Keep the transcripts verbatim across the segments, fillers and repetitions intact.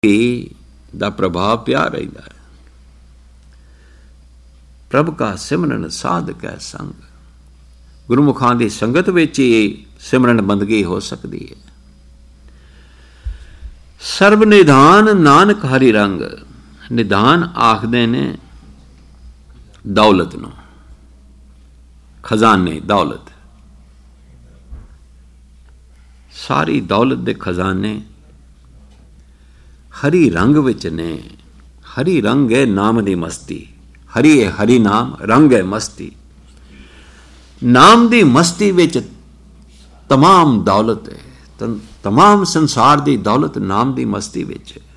ਦਾ ਪ੍ਰਭਾਵ ਪਿਆ ਰਹਿੰਦਾ ਹੈ। ਪ੍ਰਭ ਕਾ ਸਿਮਰਨ ਸਾਧ ਕੈ ਸੰਗ, ਗੁਰਮੁਖਾਂ ਦੀ ਸੰਗਤ ਵਿੱਚ ਹੀ ਸਿਮਰਨ ਬੰਦਗੀ ਹੋ ਸਕਦੀ ਹੈ। ਸਰਬ ਨਿਧਾਨ ਨਾਨਕ ਹਰੀ ਰੰਗ, ਨਿਧਾਨ ਆਖਦੇ ਨੇ ਦੌਲਤ ਨੂੰ, ਖਜ਼ਾਨੇ ਦੌਲਤ, ਸਾਰੀ ਦੌਲਤ ਦੇ ਖਜ਼ਾਨੇ ਹਰੀ ਰੰਗ ਵਿੱਚ ਨੇ। ਹਰੀ ਰੰਗ ਹੈ ਨਾਮ ਦੀ ਮਸਤੀ, ਹਰੀ ਹੈ ਹਰੀ ਨਾਮ, ਰੰਗ ਹੈ ਮਸਤੀ। ਨਾਮ ਦੀ ਮਸਤੀ ਵਿੱਚ ਤਮਾਮ ਦੌਲਤ ਹੈ, ਤਮਾਮ ਸੰਸਾਰ ਦੀ ਦੌਲਤ ਨਾਮ ਦੀ ਮਸਤੀ ਵਿੱਚ ਹੈ।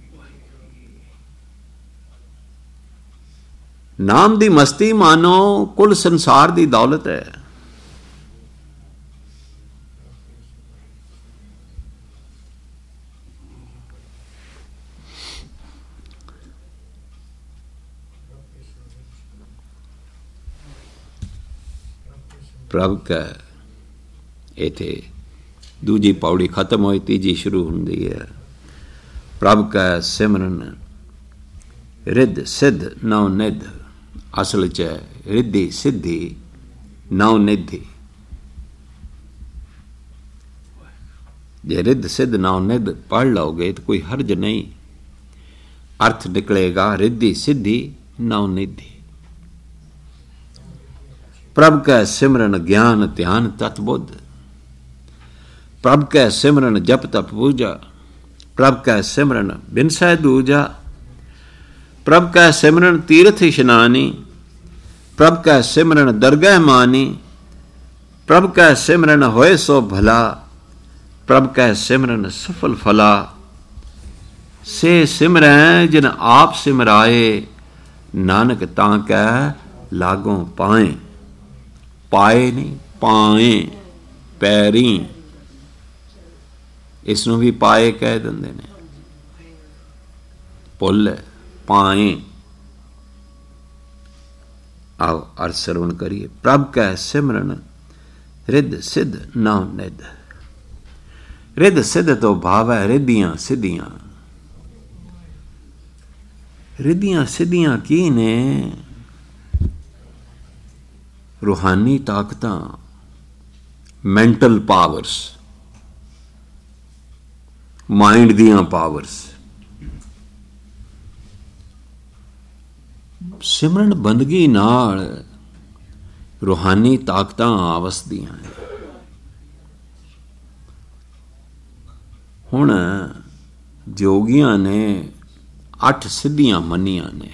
ਨਾਮ ਦੀ ਮਸਤੀ ਮਾਨੋ ਕੁੱਲ ਸੰਸਾਰ ਦੀ ਦੌਲਤ ਹੈ। ਪ੍ਰਭ ਕੈ, ਇੱਥੇ ਦੂਜੀ ਪੌੜੀ ਖਤਮ ਹੋਈ, ਤੀਜੀ ਸ਼ੁਰੂ ਹੁੰਦੀ ਹੈ। ਪ੍ਰਭ ਕੈ ਸਿਮਰਨ ਰਿੱਧ ਸਿੱਧ ਨਉ ਨਿਧ, ਅਸਲ 'ਚ ਰਿੱਧੀ ਸਿੱਧੀ ਨਉ ਨਿਧੀ। ਜੇ ਰਿੱਧ ਸਿੱਧ ਨਉ ਨਿਧ ਪੜ੍ਹ ਲਓਗੇ ਤਾਂ ਕੋਈ ਹਰਜ ਨਹੀਂ, ਅਰਥ ਨਿਕਲੇਗਾ ਰਿੱਧੀ ਸਿੱਧੀ ਨਉ ਨਿਧੀ। ਪ੍ਰਭ ਕੈ ਸਿਮਰਨ ਗਿਆਨ ਧਿਆਨ ਤਤ ਬੁੱਧ, ਪ੍ਰਭ ਕੈ ਸਿਮਰਨ ਜਪ ਤਪ ਪੂਜਾ, ਪ੍ਰਭ ਕੈ ਸਿਮਰਨ ਬਿਨ ਸਹਿ ਦੂਜਾ, ਪ੍ਰਭ ਕੈ ਸਿਮਰਨ ਤੀਰਥ ਇਸ਼ਨਾਨੀ, ਪ੍ਰਭ ਕੈ ਸਿਮਰਨ ਦਰਗਹਿ ਮਾਨੀ, ਪ੍ਰਭ ਕੈ ਸਿਮਰਨ ਹੋਏ ਸੋ ਭਲਾ, ਪ੍ਰਭ ਕੈ ਸਿਮਰਨ ਸਫਲ ਫਲਾ। ਸੇ ਸਿਮਰੈ ਜਿਨ ਆਪ ਸਿਮਰਾਏ, ਨਾਨਕ ਤਾਂ ਕੈ ਲਾਗੋਂ ਪਾਏ। ਪਾਏ ਨਹੀਂ ਪਾਏ, ਪੈਰੀ, ਇਸ ਨੂੰ ਵੀ ਪਾਏ ਕਹਿ ਦਿੰਦੇ ਨੇ, ਭੁੱਲ ਹੈ ਪਾਏ। ਆਓ ਅਰਥ ਸਰਵਣ ਕਰੀਏ। ਪ੍ਰਭ ਕੈ ਸਿਮਰਨ ਰਿੱਧ ਸਿੱਧ ਨਉ ਨਿਧ, ਰਿੱਧ ਸਿੱਧ ਤੋਂ ਭਾਵ ਹੈ ਰਿੱਧੀਆਂ ਸਿੱਧੀਆਂ। ਰਿੱਧੀਆਂ ਸਿੱਧੀਆਂ ਕੀ ਨੇ? ਰੂਹਾਨੀ ਤਾਕਤਾਂ, ਮੈਂਟਲ ਪਾਵਰਸ, ਮਾਈਂਡ ਦੀਆਂ ਪਾਵਰਸ। ਸਿਮਰਨ ਬੰਦਗੀ ਨਾਲ ਰੂਹਾਨੀ ਤਾਕਤਾਂ ਵਸਦੀਆਂ ਨੇ। ਹੁਣ ਜੋਗੀਆਂ ਨੇ ਅੱਠ ਸਿੱਧੀਆਂ ਮੰਨੀਆਂ ਨੇ,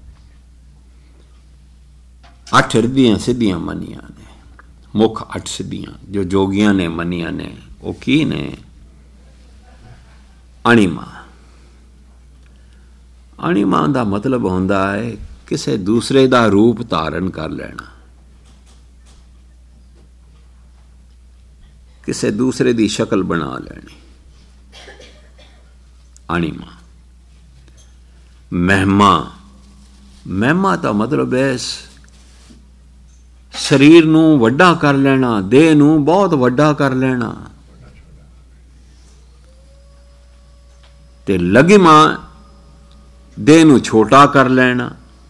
ਅੱਠ ਰਿੱਧੀਆਂ ਸਿੱਧੀਆਂ ਮੰਨੀਆਂ ਨੇ। ਮੁੱਖ ਅੱਠ ਸਿੱਧੀਆਂ ਜੋ ਜੋਗੀਆਂ ਨੇ ਮੰਨੀਆਂ ਨੇ ਉਹ ਕੀ ਨੇ? ਅਣਿਮਾ। ਅਣਿਮਾ ਦਾ ਮਤਲਬ ਹੁੰਦਾ ਹੈ ਕਿਸੇ ਦੂਸਰੇ ਦਾ ਰੂਪ ਧਾਰਨ ਕਰ ਲੈਣਾ, ਕਿਸੇ ਦੂਸਰੇ ਦੀ ਸ਼ਕਲ ਬਣਾ ਲੈਣੀ, ਅਣਿਮਾ। ਮਹਿਮਾ, ਮਹਿਮਾ ਦਾ ਮਤਲਬ ਹੈ ਸਰੀਰ ਨੂੰ ਵੱਡਾ ਕਰ ਲੈਣਾ, ਦੇਹ ਨੂੰ ਬਹੁਤ ਵੱਡਾ ਕਰ ਲੈਣਾ। ਤੇ ਲਗਿਮਾ, ਦੇਹ ਨੂੰ ਛੋਟਾ ਕਰ ਲੈਣਾ।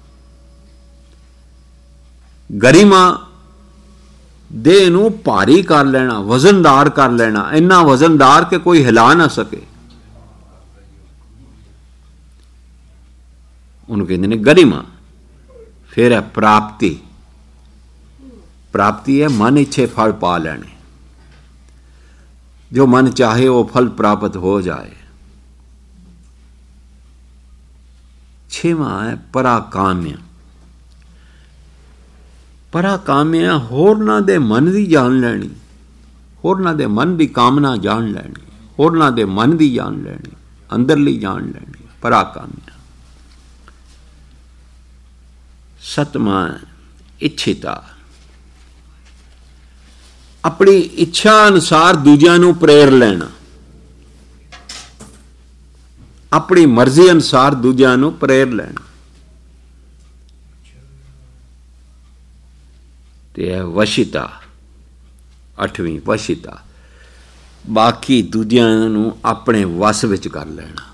ਗਰਿਮਾ, ਦੇਹ ਨੂੰ ਭਾਰੀ ਕਰ ਲੈਣਾ, ਵਜ਼ਨਦਾਰ ਕਰ ਲੈਣਾ, ਇੰਨਾ ਵਜ਼ਨਦਾਰ ਕਿ ਕੋਈ ਹਿਲਾ ਨਾ ਸਕੇ, ਉਹਨੂੰ ਕਹਿੰਦੇ ਨੇ ਗਰਿਮਾ। ਫਿਰ ਹੈ ਪ੍ਰਾਪਤੀ। ਪ੍ਰਾਪਤੀ ਹੈ ਮਨ ਇੱਛੇ ਫਲ ਪਾ ਲੈਣੇ, ਜੋ ਮਨ ਚਾਹੇ ਉਹ ਫਲ ਪ੍ਰਾਪਤ ਹੋ ਜਾਏ। ਛੇਵਾਂ ਹੈ ਪਰਾਕਾਮਿਆ। ਪਰਾਕਾਮਿਆ ਹੋਰਨਾਂ ਦੇ ਮਨ ਦੀ ਜਾਣ ਲੈਣੀ, ਹੋਰਨਾਂ ਦੇ ਮਨ ਦੀ ਕਾਮਨਾ ਜਾਣ ਲੈਣੀ, ਹੋਰਨਾਂ ਦੇ ਮਨ ਦੀ ਜਾਣ ਲੈਣੀ, ਅੰਦਰਲੀ ਜਾਣ ਲੈਣੀ, ਪਰਾਕਾਮਿਆ। ਸਤਵਾਂ ਇੱਛਿਤਾ, ਆਪਣੀ ਇੱਛਾ ਅਨੁਸਾਰ ਦੂਜਿਆਂ ਨੂੰ ਪ੍ਰੇਰ ਲੈਣਾ, ਆਪਣੀ ਮਰਜ਼ੀ ਅਨੁਸਾਰ ਦੂਜਿਆਂ ਨੂੰ ਪ੍ਰੇਰ ਲੈਣਾ। ਤੇ ਹੈ ਵਸ਼ਿਤਾ, ਅੱਠਵੀਂ ਵਸ਼ਿਤਾ, ਬਾਕੀ ਦੂਜਿਆਂ ਨੂੰ ਆਪਣੇ ਵਸ ਵਿੱਚ ਕਰ ਲੈਣਾ।